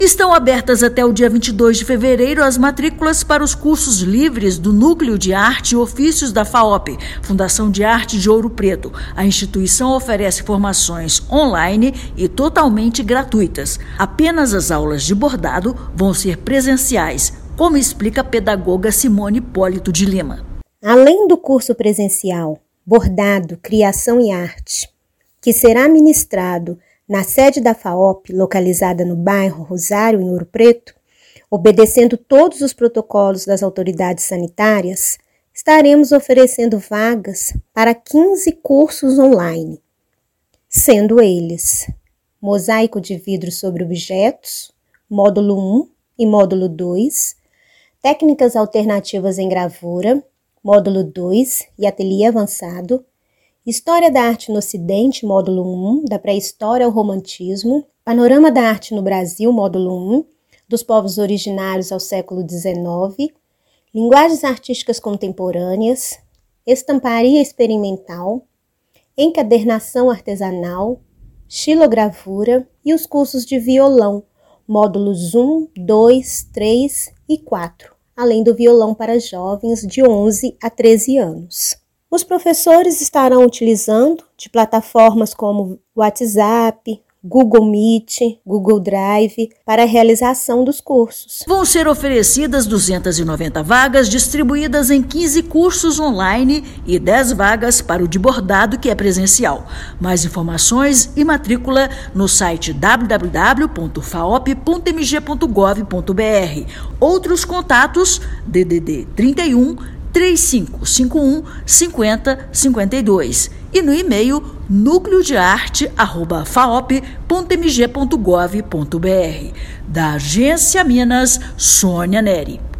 Estão abertas até o dia 22 de fevereiro as matrículas para os cursos livres do Núcleo de Arte e Ofícios da FAOP, Fundação de Arte de Ouro Preto. A instituição oferece formações online e totalmente gratuitas. Apenas as aulas de bordado vão ser presenciais, como explica a pedagoga Simone Hipólito de Lima. Além do curso presencial Bordado, Criação e Arte, que será ministrado na sede da FAOP, localizada no bairro Rosário, em Ouro Preto, obedecendo todos os protocolos das autoridades sanitárias, estaremos oferecendo vagas para 15 cursos online, sendo eles Mosaico de Vidro sobre Objetos, Módulo 1 e Módulo 2, Técnicas Alternativas em Gravura, Módulo 2 e Ateliê Avançado, História da Arte no Ocidente, Módulo 1, da Pré-História ao Romantismo, Panorama da Arte no Brasil, Módulo 1, dos povos originários ao século XIX, Linguagens Artísticas Contemporâneas, Estamparia Experimental, Encadernação Artesanal, Xilogravura e os cursos de violão, Módulos 1, 2, 3 e 4, além do violão para jovens de 11 a 13 anos. Os professores estarão utilizando de plataformas como WhatsApp, Google Meet, Google Drive para a realização dos cursos. Vão ser oferecidas 290 vagas distribuídas em 15 cursos online e 10 vagas para o de bordado, que é presencial. Mais informações e matrícula no site www.faop.mg.gov.br. Outros contatos: DDD 31 3551 5052 e no e-mail núcleodearte@faop.mg.gov.br. Da Agência Minas, Sônia Neri.